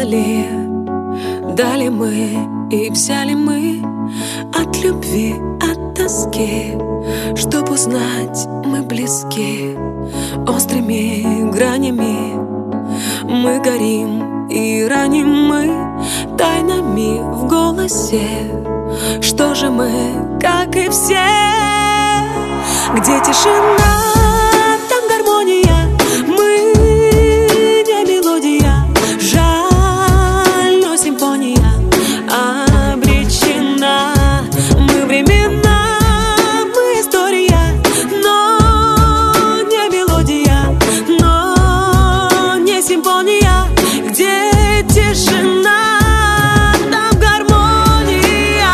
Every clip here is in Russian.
ли, дали мы и взяли мы от любви, от тоски, чтоб узнать, мы близки острыми гранями. Мы горим и раним мы тайнами в голосе. Что же мы, как и все? Где тишина, там гармония. Мы не мелодия, жаль, но симфония обречена. Мы времена, мы история, но не мелодия, но не симфония. Где тишина, там гармония.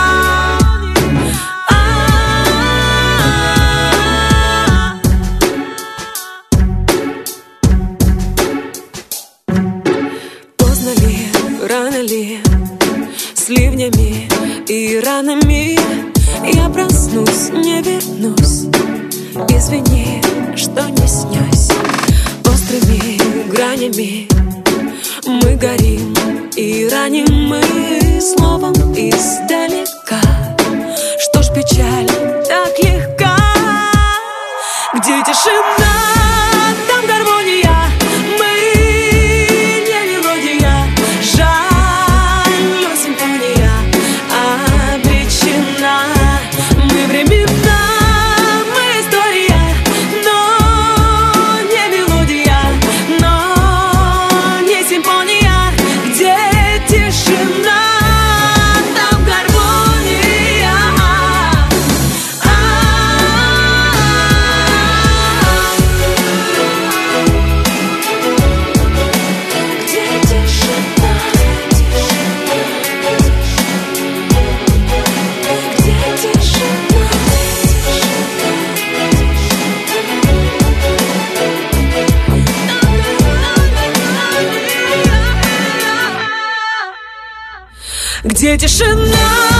Поздно ли, рано ли, с ливнями и ранами я проснусь, не вернусь. Извини, что не снюсь. Острыми гранями мы горим и раним мы словом издалека. Что ж печаль так легка? Где тишина, там гармония. Мы не мелодия, жаль, но симфония обречена. Мы времена, мы история, но не мелодия, но не симфония. Где тишина, там гармония. Где тишина, где тишина. Где тишина?